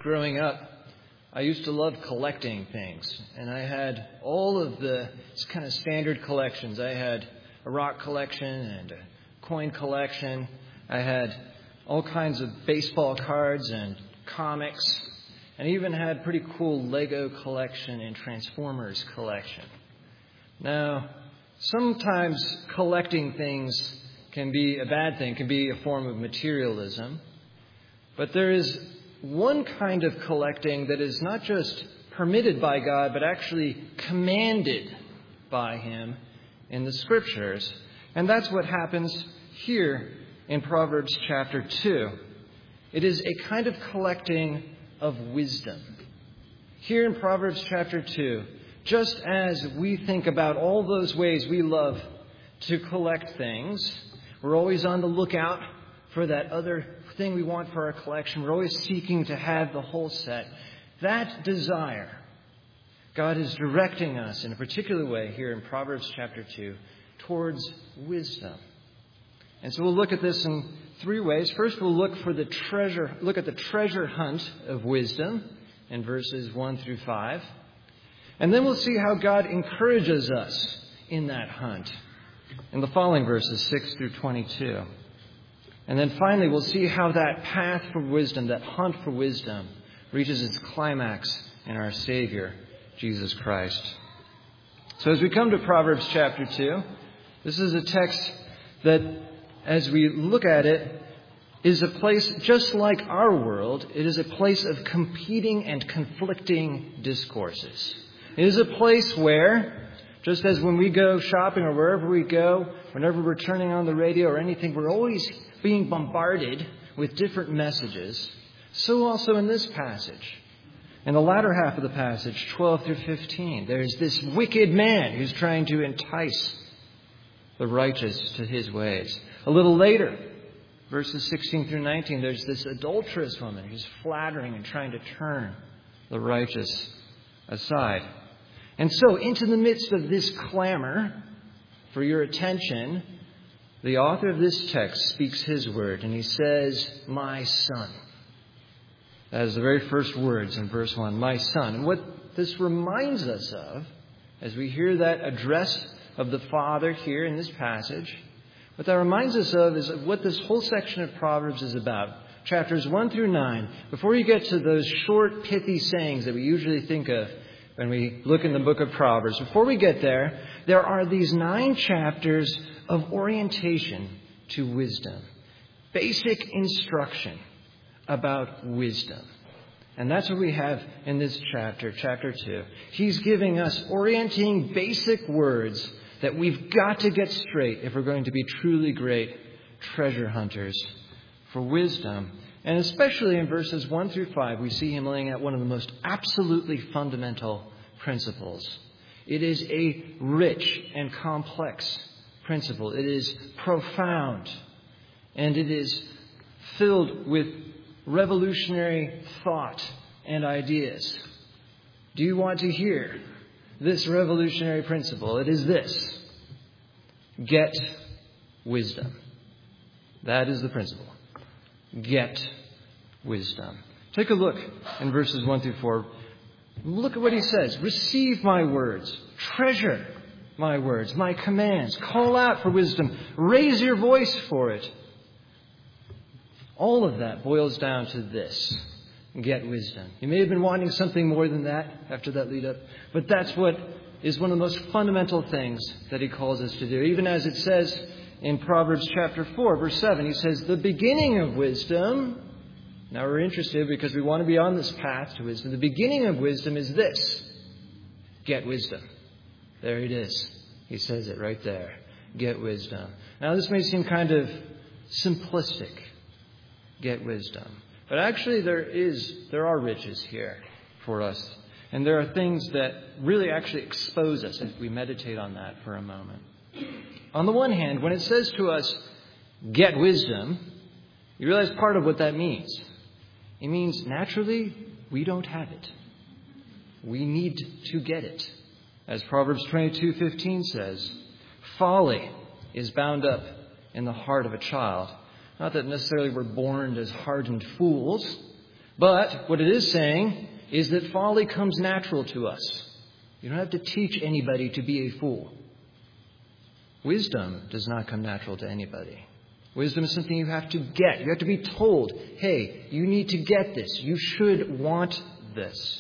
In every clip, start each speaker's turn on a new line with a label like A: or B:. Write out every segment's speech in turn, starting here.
A: growing up, I used to love collecting things. And I had all of the kind of standard collections. I had a rock collection and a coin collection. I had all kinds of baseball cards and comics. And I even had a pretty cool Lego collection and Transformers collection. Now, sometimes collecting things can be a bad thing, can be a form of materialism. But there is one kind of collecting that is not just permitted by God, but actually commanded by Him in the Scriptures. And that's what happens here in Proverbs chapter 2. It is a kind of collecting of wisdom. Here in Proverbs chapter 2, just as we think about all those ways we love to collect things, we're always on the lookout for that other thing we want for our collection. We're always seeking to have the whole set. That desire, God is directing us in a particular way here in Proverbs chapter 2 towards wisdom. And so we'll look at this in three ways. First, we'll look at the treasure hunt of wisdom in verses 1 through 5. And then we'll see how God encourages us in that hunt in the following verses 6 through 22. And then finally, we'll see how that path for wisdom, that hunt for wisdom, reaches its climax in our Savior, Jesus Christ. So as we come to Proverbs chapter 2, this is a text that, as we look at it, is a place just like our world. It is a place of competing and conflicting discourses. It is a place where, just as when we go shopping or wherever we go, whenever we're turning on the radio or anything, we're always being bombarded with different messages. So also in this passage. In the latter half of the passage, 12 through 15, there's this wicked man who's trying to entice the righteous to his ways. A little later, verses 16 through 19, there's this adulterous woman who's flattering and trying to turn the righteous aside. And so, into the midst of this clamor for your attention, the author of this text speaks his word, and he says, "My son." That is the very first words in verse 1, "My son." And what this reminds us of, as we hear that address of the Father here in this passage, what that reminds us of is what this whole section of Proverbs is about. Chapters 1 through 9, before you get to those short, pithy sayings that we usually think of when we look in the book of Proverbs, before we get there, there are these 9 chapters of orientation to wisdom. Basic instruction about wisdom. And that's what we have in this chapter, chapter 2. He's giving us orienting basic words that we've got to get straight if we're going to be truly great treasure hunters for wisdom. And especially in verses 1 through 5, we see him laying out one of the most absolutely fundamental principles. It is a rich and complex principle. It is profound. And it is filled with revolutionary thought and ideas. Do you want to hear this revolutionary principle? It is this: get wisdom. That is the principle. Get wisdom. Take a look in verses 1 through 4. Look at what he says. Receive my words. Treasure my words, my commands. Call out for wisdom. Raise your voice for it. All of that boils down to this: get wisdom. You may have been wanting something more than that after that lead up, but that's what is one of the most fundamental things that he calls us to do. Even as it says in Proverbs chapter 4, verse 7, he says, the beginning of wisdom. Now we're interested because we want to be on this path to wisdom. The beginning of wisdom is this: get wisdom. There it is. He says it right there. Get wisdom. Now this may seem kind of simplistic. Get wisdom. But actually there are riches here for us. And there are things that really actually expose us if we meditate on that for a moment. On the one hand, when it says to us, get wisdom, you realize part of what that means. It means naturally we don't have it. We need to get it. As Proverbs 22:15 says, folly is bound up in the heart of a child. Not that necessarily we're born as hardened fools, But what it is saying is that folly comes natural to us. You don't have to teach anybody to be a fool. Wisdom does not come natural to anybody. Wisdom is something you have to get. You have to be told, hey, you need to get this. You should want this.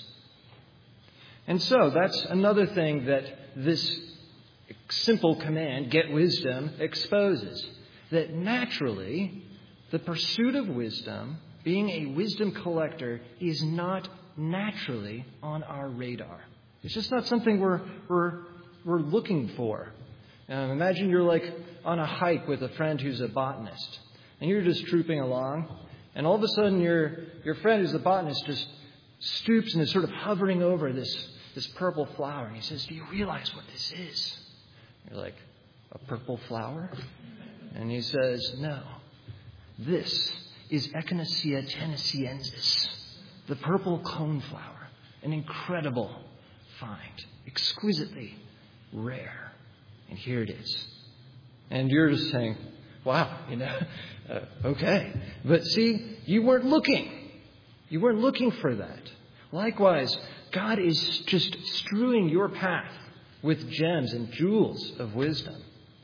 A: And so that's another thing that this simple command, get wisdom, exposes. That naturally, the pursuit of wisdom, being a wisdom collector, is not naturally on our radar. It's just not something we're looking for. Imagine you're like on a hike with a friend who's a botanist, and you're just trooping along, and all of a sudden your friend who's a botanist just stoops and is sort of hovering over this purple flower, and he says, "Do you realize what this is?" You're like, "A purple flower?" And he says, "No, this is Echinacea tennesseeensis, the purple coneflower, an incredible find, exquisitely rare. And here it is." And you're just saying, wow, okay. But see, you weren't looking. You weren't looking for that. Likewise, God is just strewing your path with gems and jewels of wisdom.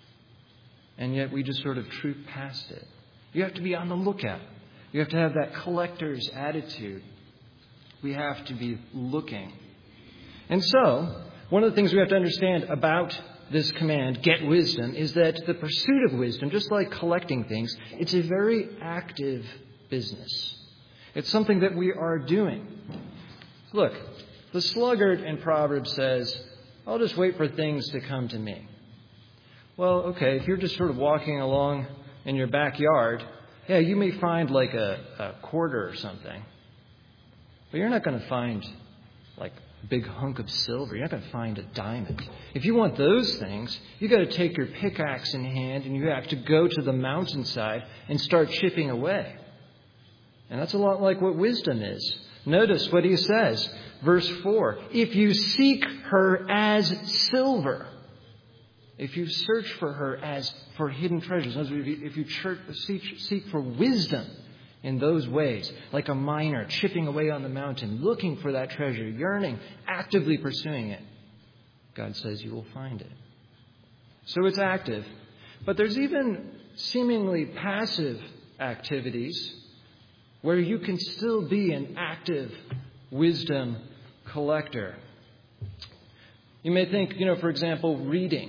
A: And yet we just sort of troop past it. You have to be on the lookout. You have to have that collector's attitude. We have to be looking. And so, one of the things we have to understand about this command, get wisdom, is that the pursuit of wisdom, just like collecting things, it's a very active business. It's something that we are doing. Look, the sluggard in Proverbs says, "I'll just wait for things to come to me." Well, okay, if you're just sort of walking along in your backyard, yeah, you may find like a quarter or something. But you're not going to find like a big hunk of silver. You're not going to find a diamond. If you want those things, you've got to take your pickaxe in hand and you have to go to the mountainside and start chipping away. And that's a lot like what wisdom is. Notice what he says, verse 4. If you seek her as silver, if you search for her as for hidden treasures, if you seek for wisdom in those ways, like a miner chipping away on the mountain, looking for that treasure, yearning, actively pursuing it, God says you will find it. So it's active. But there's even seemingly passive activities where you can still be an active wisdom collector. You may think, for example, reading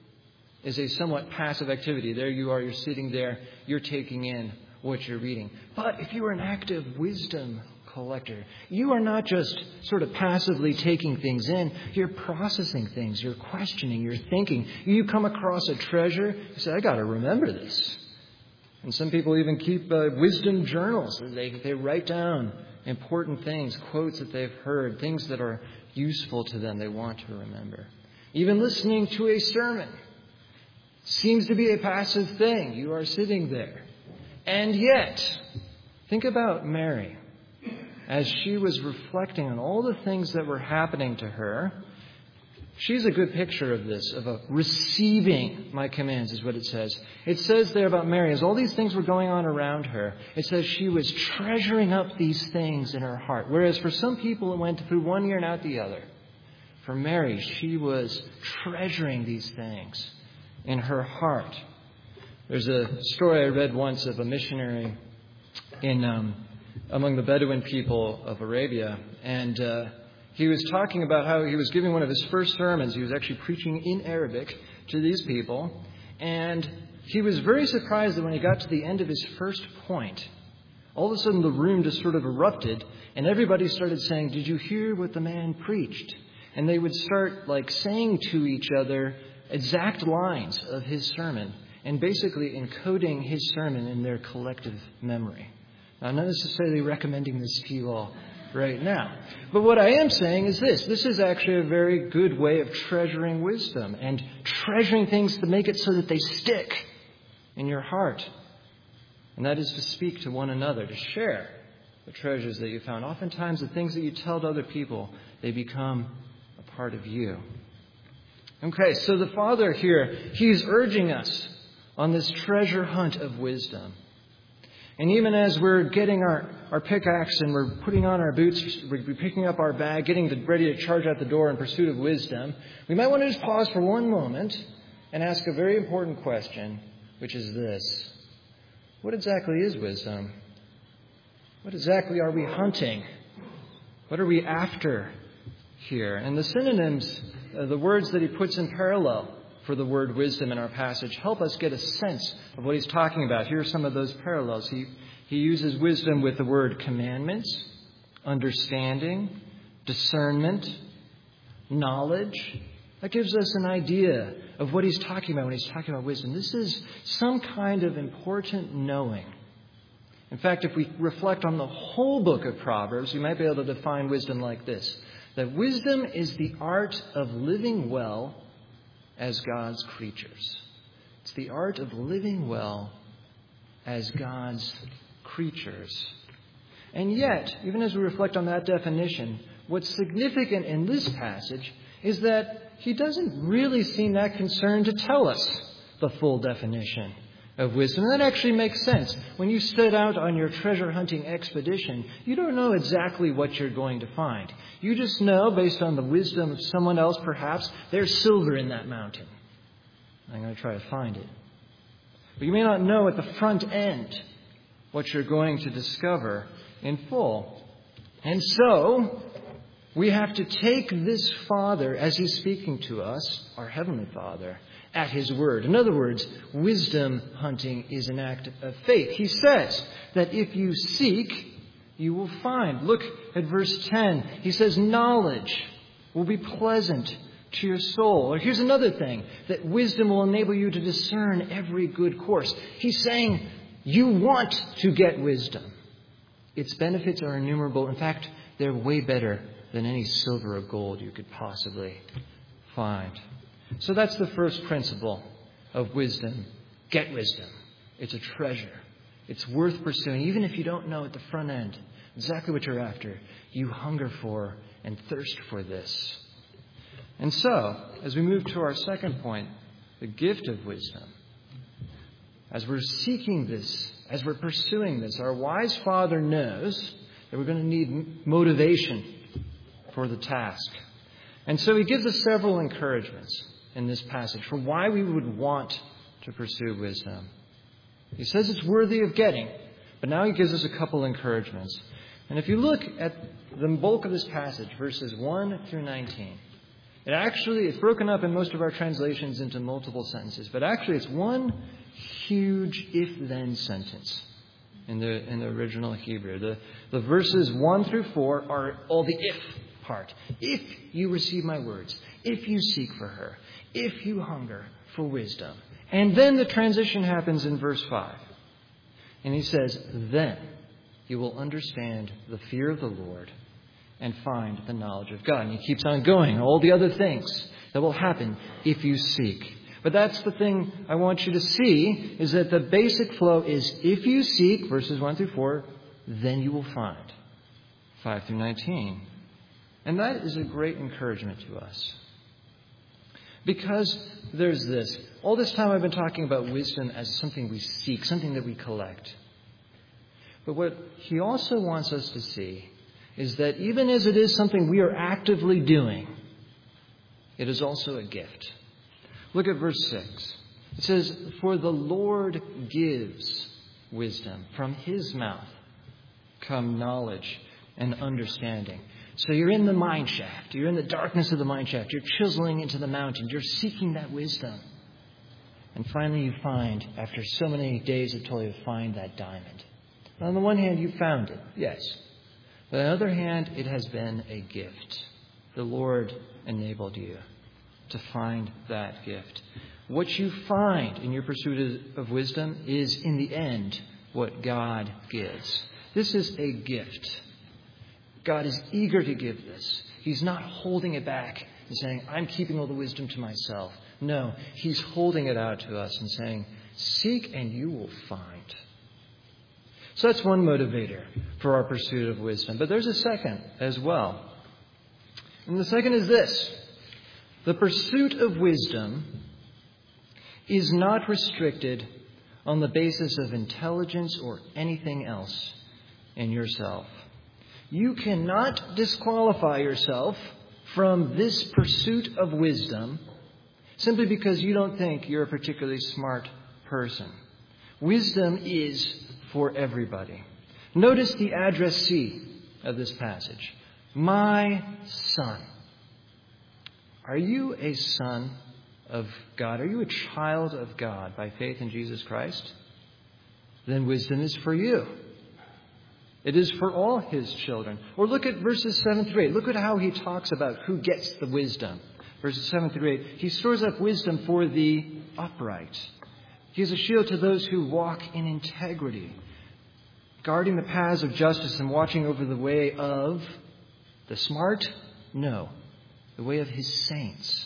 A: is a somewhat passive activity. There you are, you're sitting there, you're taking in what you're reading. But if you are an active wisdom collector, you are not just sort of passively taking things in. You're processing things. You're questioning. You're thinking. You come across a treasure. You say, I got to remember this. And some people even keep wisdom journals. They write down important things, quotes that they've heard, things that are useful to them they want to remember. Even listening to a sermon seems to be a passive thing. You are sitting there. And yet, think about Mary. As she was reflecting on all the things that were happening to her, she's a good picture of this, of a receiving my commands, is what it says. It says there about Mary, as all these things were going on around her, it says she was treasuring up these things in her heart. Whereas for some people, it went through one ear and out the other. For Mary, she was treasuring these things in her heart. There's a story I read once of a missionary among the Bedouin people of Arabia, and he was talking about how he was giving one of his first sermons. He was actually preaching in Arabic to these people, and he was very surprised that when he got to the end of his first point, all of a sudden the room just sort of erupted, and everybody started saying, "Did you hear what the man preached?" And they would start saying to each other exact lines of his sermon, and basically encoding his sermon in their collective memory. Now, I'm not necessarily recommending this to you all right now. But what I am saying is this. This is actually a very good way of treasuring wisdom and treasuring things to make it so that they stick in your heart. And that is to speak to one another, to share the treasures that you found. Oftentimes, the things that you tell to other people, they become a part of you. Okay, so the Father here, he's urging us on this treasure hunt of wisdom. And even as we're getting our pickaxe and we're putting on our boots, we're picking up our bag, getting ready to charge out the door in pursuit of wisdom, we might want to just pause for one moment and ask a very important question, which is this. What exactly is wisdom? What exactly are we hunting? What are we after here? And the synonyms, the words that he puts in parallel for the word wisdom in our passage, help us get a sense of what he's talking about. Here are some of those parallels. He uses wisdom with the word commandments, understanding, discernment, knowledge. That gives us an idea of what he's talking about when he's talking about wisdom. This is some kind of important knowing. In fact, if we reflect on the whole book of Proverbs, we might be able to define wisdom like this: that wisdom is the art of living well as God's creatures. It's the art of living well as God's creatures. And yet, even as we reflect on that definition, what's significant in this passage is that he doesn't really seem that concerned to tell us the full definition of wisdom. And that actually makes sense. When you set out on your treasure hunting expedition, you don't know exactly what you're going to find. You just know, based on the wisdom of someone else perhaps, there's silver in that mountain. I'm going to try to find it. But you may not know at the front end what you're going to discover in full. And so, we have to take this Father, as he's speaking to us, our Heavenly Father, at his word. In other words, wisdom hunting is an act of faith. He says that if you seek, you will find. Look at verse 10. He says knowledge will be pleasant to your soul. Or here's another thing, that wisdom will enable you to discern every good course. He's saying you want to get wisdom. Its benefits are innumerable. In fact, they're way better than any silver or gold you could possibly find. So that's the first principle of wisdom. Get wisdom. It's a treasure. It's worth pursuing. Even if you don't know at the front end exactly what you're after, you hunger for and thirst for this. And so, as we move to our second point, the gift of wisdom, as we're seeking this, as we're pursuing this, our wise Father knows that we're going to need motivation for the task. And so he gives us several encouragements in this passage for why we would want to pursue wisdom. He says it's worthy of getting, but now he gives us a couple encouragements. And if you look at the bulk of this passage, verses 1 through 19, it's broken up in most of our translations into multiple sentences, but actually it's one huge if-then sentence in the original Hebrew. The verses 1 through 4 are all the if part. If you receive my words, if you seek for her, if you hunger for wisdom. And then the transition happens in verse 5. And he says, then you will understand the fear of the Lord and find the knowledge of God. And he keeps on going, all the other things that will happen if you seek. But that's the thing I want you to see, is that the basic flow is if you seek, verses 1 through 4, then you will find. 5 through 19. And that is a great encouragement to us. Because there's this. All this time I've been talking about wisdom as something we seek, something that we collect. But what he also wants us to see is that even as it is something we are actively doing, it is also a gift. Look at verse 6. It says, for the Lord gives wisdom. From his mouth come knowledge and understanding. So you're in the mine shaft. You're in the darkness of the mine shaft. You're chiseling into the mountain. You're seeking that wisdom. And finally you find, after so many days of toil, you find that diamond. Now, on the one hand, you found it, yes. But on the other hand, it has been a gift. The Lord enabled you to find that gift. What you find in your pursuit of wisdom is, in the end, what God gives. This is a gift. God is eager to give this. He's not holding it back and saying, I'm keeping all the wisdom to myself. No, he's holding it out to us and saying, seek and you will find. So that's one motivator for our pursuit of wisdom. But there's a second as well. And the second is this. The pursuit of wisdom is not restricted on the basis of intelligence or anything else in yourself. You cannot disqualify yourself from this pursuit of wisdom simply because you don't think you're a particularly smart person. Wisdom is for everybody. Notice the addressee of this passage. My son. Are you a son of God? Are you a child of God by faith in Jesus Christ? Then wisdom is for you. It is for all his children. Or look at verses 7 through 8. Look at how he talks about who gets the wisdom. Verses 7 through 8. He stores up wisdom for the upright. He is a shield to those who walk in integrity, guarding the paths of justice and watching over the way of the smart? No, the way of his saints.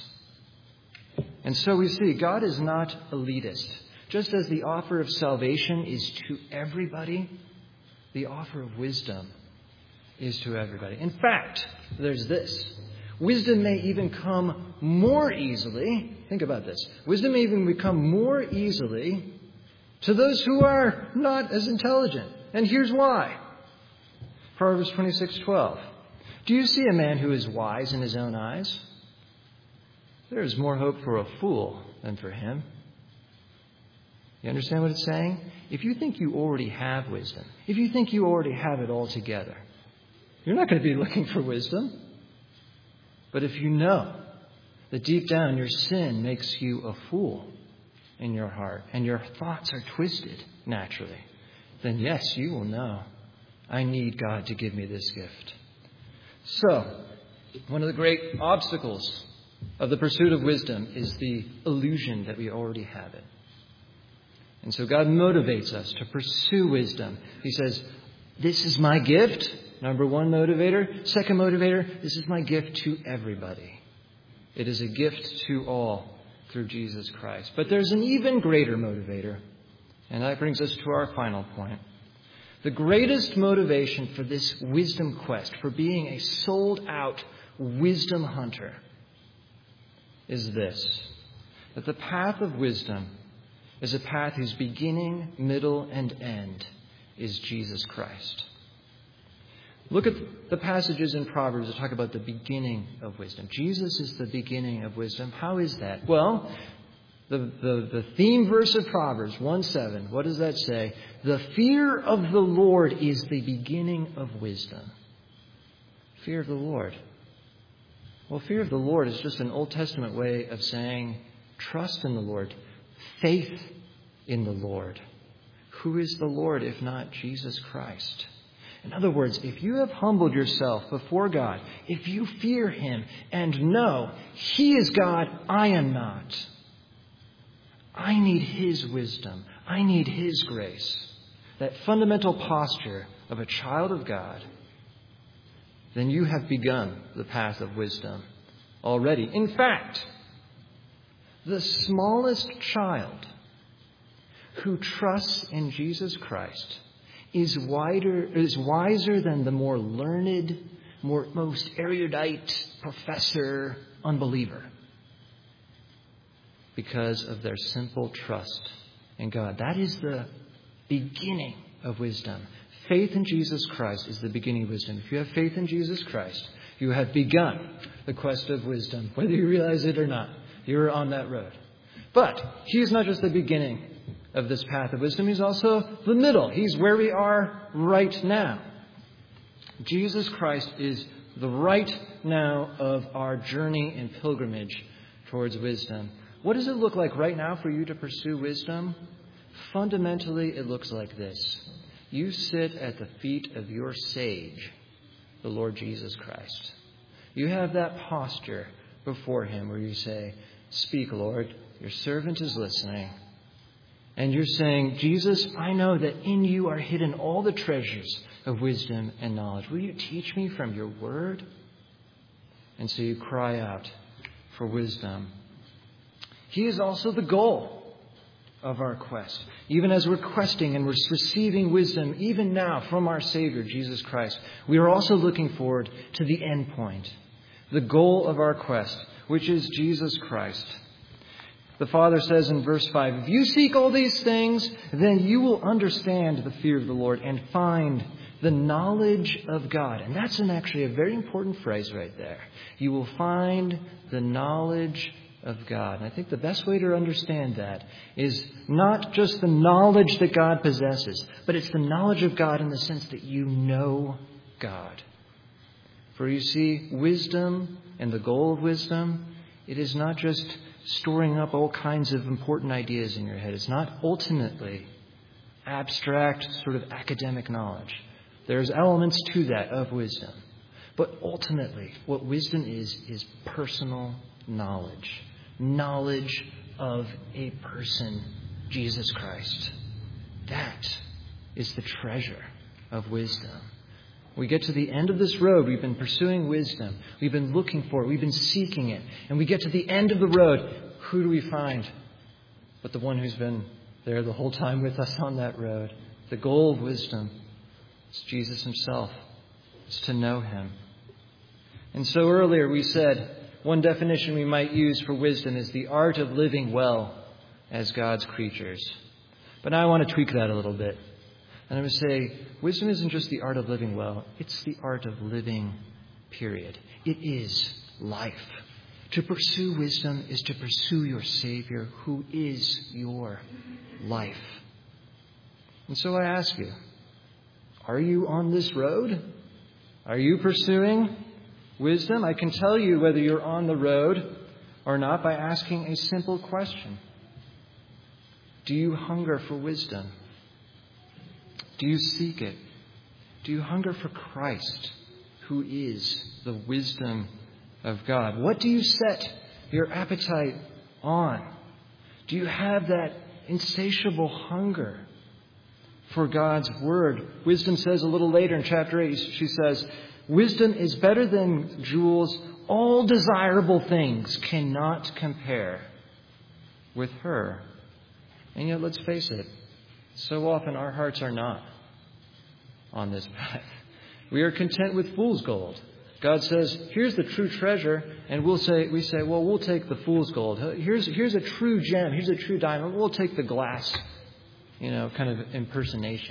A: And so we see God is not elitist. Just as the offer of salvation is to everybody, the offer of wisdom is to everybody. In fact, there's this. Wisdom may even come more easily. Think about this. Wisdom may even become more easily to those who are not as intelligent. And here's why. Proverbs 26:12. Do you see a man who is wise in his own eyes? There is more hope for a fool than for him. You understand what it's saying? If you think you already have wisdom, if you think you already have it all together, you're not going to be looking for wisdom. But if you know that deep down your sin makes you a fool in your heart and your thoughts are twisted naturally, then yes, you will know, I need God to give me this gift. So, one of the great obstacles of the pursuit of wisdom is the illusion that we already have it. And so God motivates us to pursue wisdom. He says, this is my gift. Number one motivator. Second motivator, this is my gift to everybody. It is a gift to all through Jesus Christ. But there's an even greater motivator. And that brings us to our final point. The greatest motivation for this wisdom quest, for being a sold-out wisdom hunter, is this: that the path of wisdom is a path whose beginning, middle, and end is Jesus Christ. Look at the passages in Proverbs that talk about the beginning of wisdom. Jesus is the beginning of wisdom. How is that? Well, the theme verse of Proverbs 1:7, what does that say? The fear of the Lord is the beginning of wisdom. Fear of the Lord. Well, fear of the Lord is just an Old Testament way of saying trust in the Lord, faith in the Lord. Who is the Lord if not Jesus Christ? In other words, if you have humbled yourself before God, if you fear Him and know He is God, I am not. I need His wisdom. I need His grace. That fundamental posture of a child of God, then you have begun the path of wisdom already. In fact, the smallest child who trusts in Jesus Christ is wiser than the more learned, most erudite professor unbeliever, because of their simple trust in God. That is the beginning of wisdom. Faith in Jesus Christ is the beginning of wisdom. If you have faith in Jesus Christ, you have begun the quest of wisdom, whether you realize it or not. You're on that road. But He is not just the beginning of this path of wisdom. He's also the middle. He's where we are right now. Jesus Christ is the right now of our journey and pilgrimage towards wisdom. What does it look like right now for you to pursue wisdom? Fundamentally, it looks like this. You sit at the feet of your sage, the Lord Jesus Christ. You have that posture before Him where you say, "Speak, Lord, your servant is listening." And you're saying, "Jesus, I know that in you are hidden all the treasures of wisdom and knowledge. Will you teach me from your word?" And so you cry out for wisdom. He is also the goal of our quest. Even as we're questing and we're receiving wisdom, even now from our Savior, Jesus Christ, we are also looking forward to the end point, the goal of our quest, which is Jesus Christ. The Father says in verse 5, if you seek all these things, then you will understand the fear of the Lord and find the knowledge of God. And that's actually a very important phrase right there. You will find the knowledge of God. And I think the best way to understand that is not just the knowledge that God possesses, but it's the knowledge of God in the sense that you know God. For you see, wisdom and the goal of wisdom, it is not just storing up all kinds of important ideas in your head. It's not ultimately abstract sort of academic knowledge. There's elements to that of wisdom. But ultimately, what wisdom is personal knowledge. Knowledge of a person, Jesus Christ. That is the treasure of wisdom. We get to the end of this road. We've been pursuing wisdom. We've been looking for it. We've been seeking it. And we get to the end of the road. Who do we find but the one who's been there the whole time with us on that road? The goal of wisdom is Jesus himself. It's to know him. And so earlier we said one definition we might use for wisdom is the art of living well as God's creatures. But now I want to tweak that a little bit. And I would say, wisdom isn't just the art of living well. It's the art of living, period. It is life. To pursue wisdom is to pursue your Savior, who is your life. And so I ask you, are you on this road? Are you pursuing wisdom? I can tell you whether you're on the road or not by asking a simple question. Do you hunger for wisdom? Do you seek it? Do you hunger for Christ, who is the wisdom of God? What do you set your appetite on? Do you have that insatiable hunger for God's Word? Wisdom says a little later in chapter 8, she says, wisdom is better than jewels. All desirable things cannot compare with her. And yet, let's face it, so often our hearts are not on this path. We are content with fool's gold. God says, here's the true treasure, and we say, well, we'll take the fool's gold. Here's a true gem, here's a true diamond. We'll take the glass, kind of impersonation.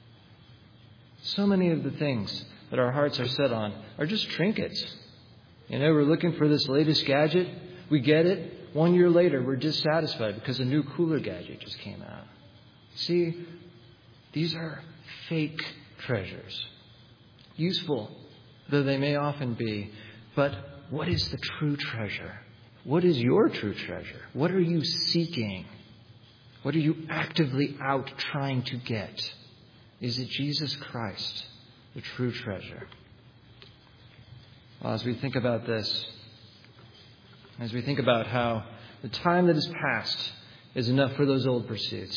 A: So many of the things that our hearts are set on are just trinkets. We're looking for this latest gadget. We get it. 1 year later, we're dissatisfied because a new cooler gadget just came out. See, these are fake treasures. Useful though they may often be. But what is the true treasure? What is your true treasure? What are you seeking? What are you actively out trying to get? Is it Jesus Christ, the true treasure? Well, as we think about this, as we think about how the time that has passed is enough for those old pursuits,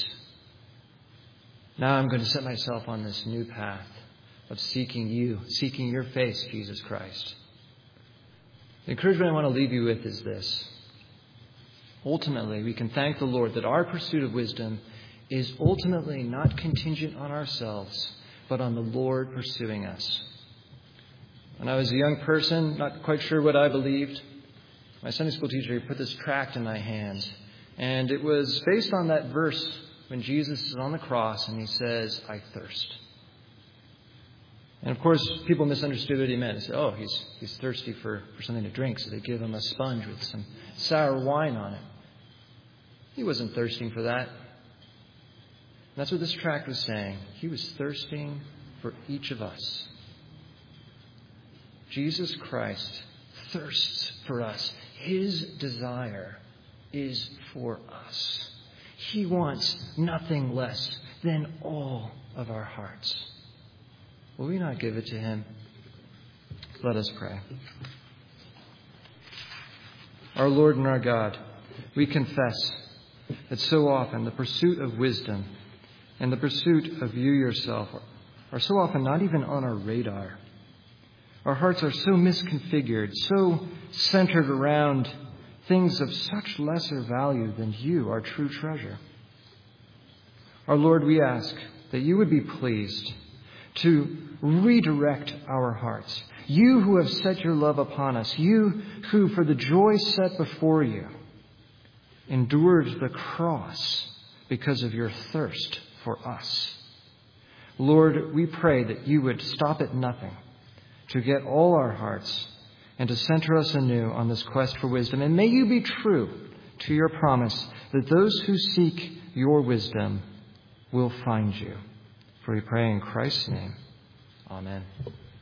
A: now I'm going to set myself on this new path of seeking you, seeking your face, Jesus Christ. The encouragement I want to leave you with is this. Ultimately, we can thank the Lord that our pursuit of wisdom is ultimately not contingent on ourselves, but on the Lord pursuing us. When I was a young person, not quite sure what I believed, my Sunday school teacher put this tract in my hand. And it was based on that verse when Jesus is on the cross and he says, I thirst. And of course, people misunderstood what he meant. They said, oh, he's thirsty for something to drink, so they give him a sponge with some sour wine on it. He wasn't thirsting for that. And that's what this tract was saying. He was thirsting for each of us. Jesus Christ thirsts for us. His desire is for us. He wants nothing less than all of our hearts. Will we not give it to him? Let us pray. Our Lord and our God, we confess that so often the pursuit of wisdom and the pursuit of you yourself are so often not even on our radar. Our hearts are so misconfigured, so centered around things of such lesser value than you, our true treasure. Our Lord, we ask that you would be pleased to redirect our hearts. You who have set your love upon us, you who, for the joy set before you, endured the cross because of your thirst for us. Lord, we pray that you would stop at nothing to get all our hearts and to center us anew on this quest for wisdom. And may you be true to your promise that those who seek your wisdom will find you. For we pray in Christ's name. Amen.